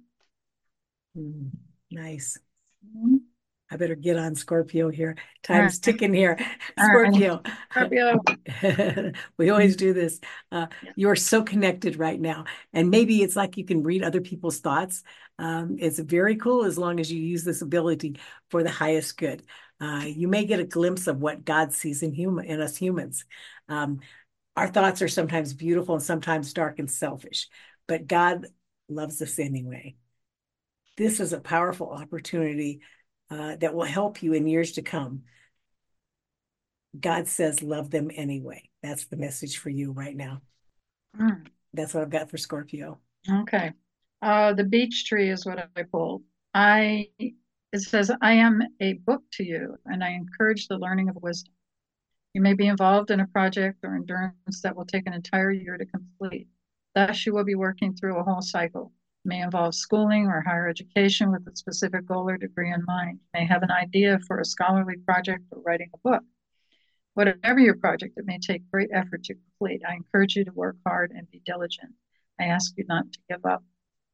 Nice. Mm-hmm. I better get on Scorpio here. All Time's right. ticking here. All right. Scorpio. Scorpio. We always do this. Yeah. You're so connected right now. And maybe it's like you can read other people's thoughts. It's very cool as long as you use this ability for the highest good. You may get a glimpse of what God sees in us humans. Um, our thoughts are sometimes beautiful and sometimes dark and selfish, but God loves us anyway. This is a powerful opportunity that will help you in years to come. God says, love them anyway. That's the message for you right now. Mm. That's what I've got for Scorpio. Okay. The beech tree is what I pulled. It says, I am a book to you, and I encourage the learning of wisdom. You may be involved in a project or endurance that will take an entire year to complete. Thus, you will be working through a whole cycle. It may involve schooling or higher education with a specific goal or degree in mind. You may have an idea for a scholarly project or writing a book. Whatever your project, it may take great effort to complete. I encourage you to work hard and be diligent. I ask you not to give up.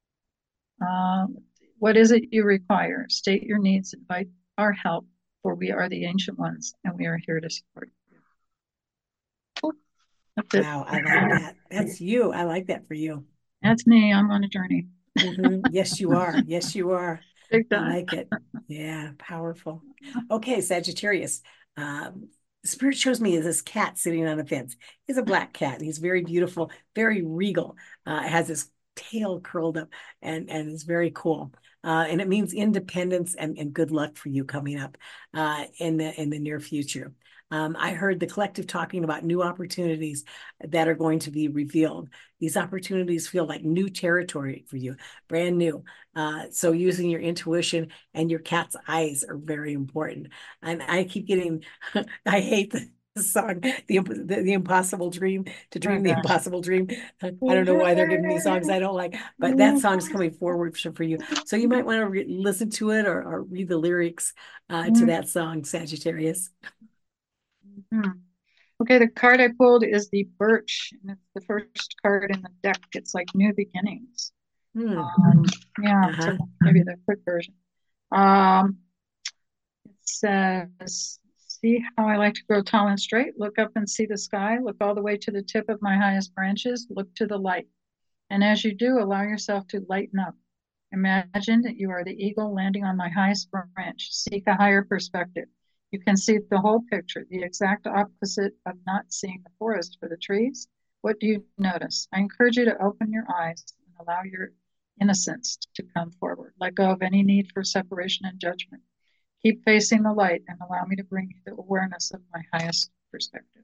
What is it you require? State your needs, invite our help, for we are the ancient ones and we are here to support you. Cool. That's it. Wow, I like that. That's you. I like that for you. That's me. I'm on a journey. Yes, you are. Yes, you are. Big I time. like it. Yeah, powerful. Okay, Sagittarius. Um, Spirit shows me this cat sitting on a fence. He's a black cat. He's very beautiful, very regal. Has his tail curled up and is very cool. And it means independence and good luck for you coming up in the near future. I heard the collective talking about new opportunities that are going to be revealed. These opportunities feel like new territory for you, brand new. So using your intuition and your cat's eyes are very important. And I keep getting, I hate the song, the Impossible Dream, to Oh dream the gosh. impossible dream. I don't know why they're giving me songs I don't like, but that song's coming forward for you. So you might want to listen to it or read the lyrics to that song, Sagittarius. Mhm. Okay, the card I pulled is the Birch, and it's the first card in the deck. It's like new beginnings. Hmm. Um, yeah, Uh-huh. so maybe the quick version. Um, it says, see how I like to grow tall and straight. Look up and see the sky. Look all the way to the tip of my highest branches. Look to the light. And as you do, allow yourself to lighten up. Imagine that you are the eagle landing on my highest branch. Seek a higher perspective. You can see the whole picture, the exact opposite of not seeing the forest for the trees. What do you notice? I encourage you to open your eyes and allow your innocence to come forward. Let go of any need for separation and judgment. Keep facing the light and allow me to bring you the awareness of my highest perspective.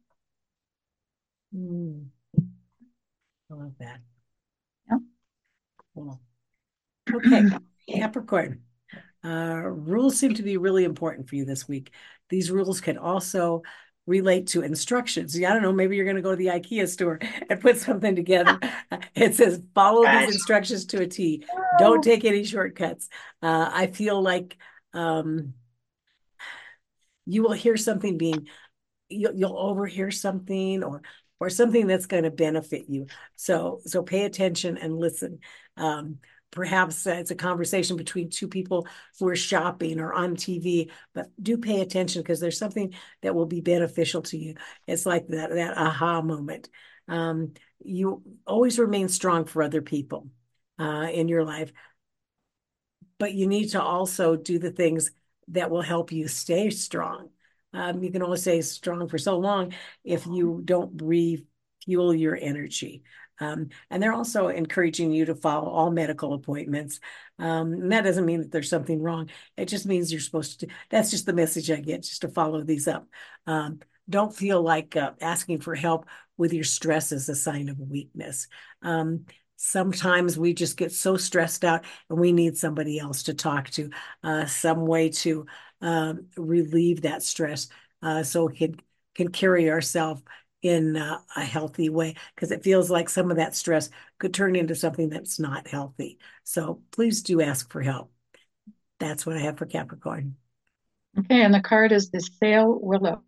Hmm. I love that. Yep. Cool. Okay, Capricorn. Rules seem to be really important for you this week. These rules can also relate to instructions. Yeah, I don't know, maybe you're going to go to the IKEA store and put something together. It says, follow these Gosh. instructions to a T. Don't take any shortcuts. I feel like um, you will hear something being you'll overhear something or something that's going to benefit you. So pay attention and listen. Um, Perhaps it's a conversation between two people who are shopping or on TV, but do pay attention because there's something that will be beneficial to you. It's like that aha moment. You always remain strong for other people in your life, but you need to also do the things that will help you stay strong. You can only stay strong for so long if you don't refuel your energy. And they're also encouraging you to follow all medical appointments. And that doesn't mean that there's something wrong. It just means you're supposed to, that's just the message I get, just to follow these up. Don't feel like asking for help with your stress is a sign of weakness. Sometimes we just get so stressed out and we need somebody else to talk to, some way to relieve that stress so we can carry ourselves in a healthy way because it feels like some of that stress could turn into something that's not healthy. So please do ask for help. That's what I have for Capricorn. Okay, and the card is the Sail Willow,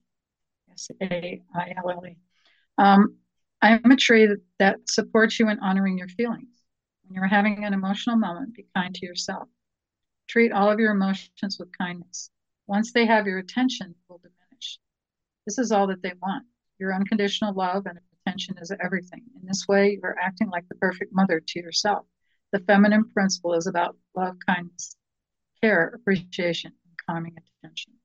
Saille. Um, I'm a tree that supports you in honoring your feelings. When you're having an emotional moment, be kind to yourself. Treat all of your emotions with kindness. Once they have your attention, it will diminish. This is all that they want. Your unconditional love and attention is everything. In this way, you're acting like the perfect mother to yourself. The feminine principle is about love, kindness, care, appreciation, and calming attention.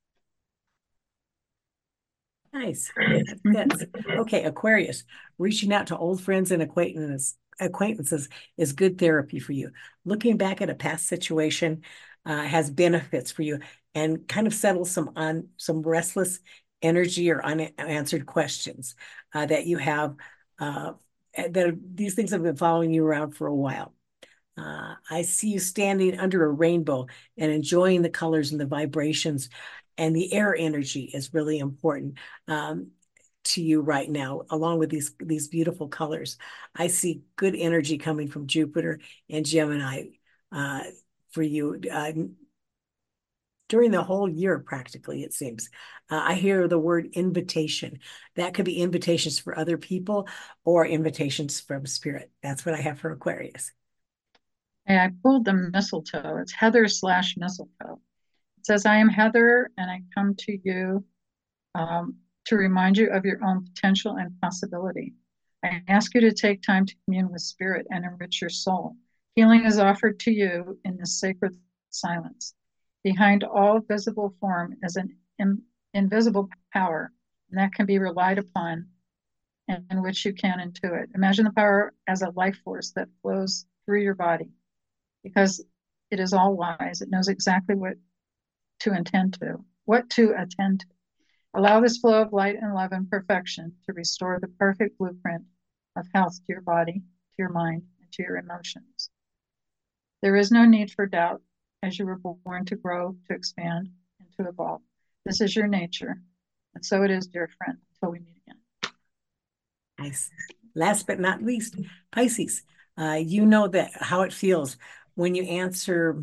Nice. That's okay. Aquarius, reaching out to old friends and acquaintances is good therapy for you. Looking back at a past situation has benefits for you and kind of settles some restless energy or unanswered questions that you have. Uh, these things have been following you around for a while. I see you standing under a rainbow and enjoying the colors and the vibrations, and the air energy is really important to you right now, along with these beautiful colors. I see good energy coming from Jupiter and Gemini uh, for you during the whole year, practically, it seems. I hear the word invitation. That could be invitations for other people or invitations from spirit. That's what I have for Aquarius. Hey, I pulled the mistletoe. It's Heather slash mistletoe. It says, I am Heather, and I come to you to remind you of your own potential and possibility. I ask you to take time to commune with spirit and enrich your soul. Healing is offered to you in this sacred silence. Behind all visible form is an invisible power, and that can be relied upon and in which you can intuit. Imagine the power as a life force that flows through your body because it is all wise. It knows exactly what to attend to. Allow this flow of light and love and perfection to restore the perfect blueprint of health to your body, to your mind, and to your emotions. There is no need for doubt as you were born to grow, to expand, and to evolve. This is your nature. And so it is, dear friend, until we meet again. Nice. Last but not least, Pisces. You know that how it feels when you answer.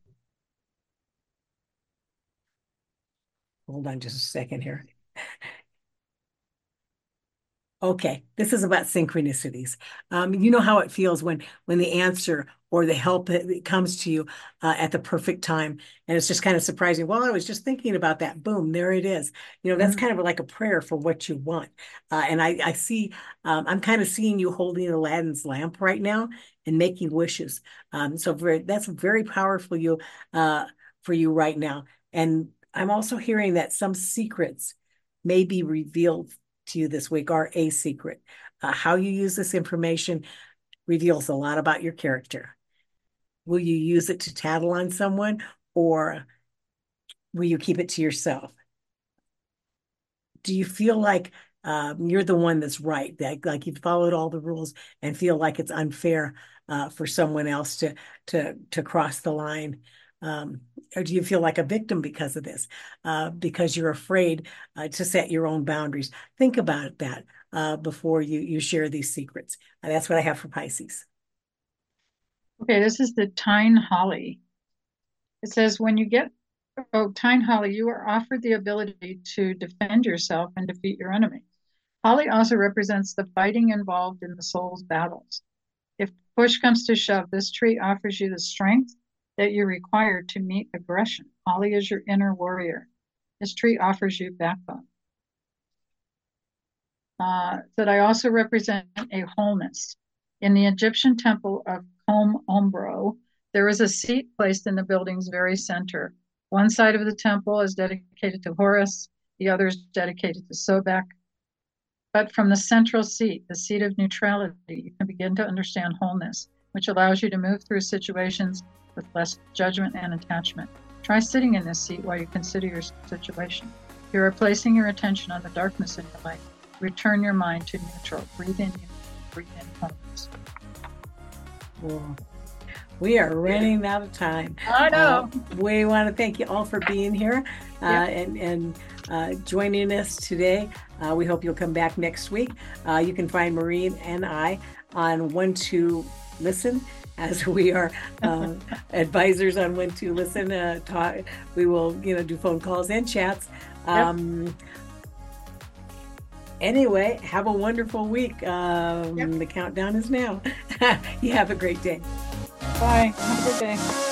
Hold on just a second here. Okay, this is about synchronicities. You know how it feels when the answer or the help it comes to you at the perfect time, and it's just kind of surprising. Well, I was just thinking about that. Boom, there it is. You know, that's kind of like a prayer for what you want. And I see, I'm kind of seeing you holding Aladdin's lamp right now and making wishes. That's very powerful for you right now. And I'm also hearing that some secrets may be revealed to you this week are a secret. How you use this information reveals a lot about your character. Will you use it to tattle on someone, or will you keep it to yourself? Do you feel like you're the one that's right, that like you've followed all the rules and feel like it's unfair for someone else to cross the line? Or do you feel like a victim because of this? Because you're afraid to set your own boundaries. Think about that before you share these secrets. That's what I have for Pisces. Okay, this is the Tyne Holly. It says, Tyne Holly, you are offered the ability to defend yourself and defeat your enemy. Holly also represents the fighting involved in the soul's battles. If push comes to shove, this tree offers you the strength that you require to meet aggression. Holly is your inner warrior. This tree offers you backbone. That I also represent a wholeness. In the Egyptian temple of Kom Ombro, there is a seat placed in the building's very center. One side of the temple is dedicated to Horus, the other is dedicated to Sobek. But from the central seat, the seat of neutrality, you can begin to understand wholeness, which allows you to move through situations with less judgment and attachment. Try sitting in this seat while you consider your situation. You are placing your attention on the darkness in your life. Return your mind to neutral. Breathe in unity. Breathe in wholeness. Cool. We are running out of time. I know. We want to thank you all for being here and joining us today. We hope you'll come back next week. You can find Maureen and I on One to Listen, as we are advisors on When to Listen. We will, do phone calls and chats. Anyway, have a wonderful week. The countdown is now. You have a great day. Bye. Have a good day.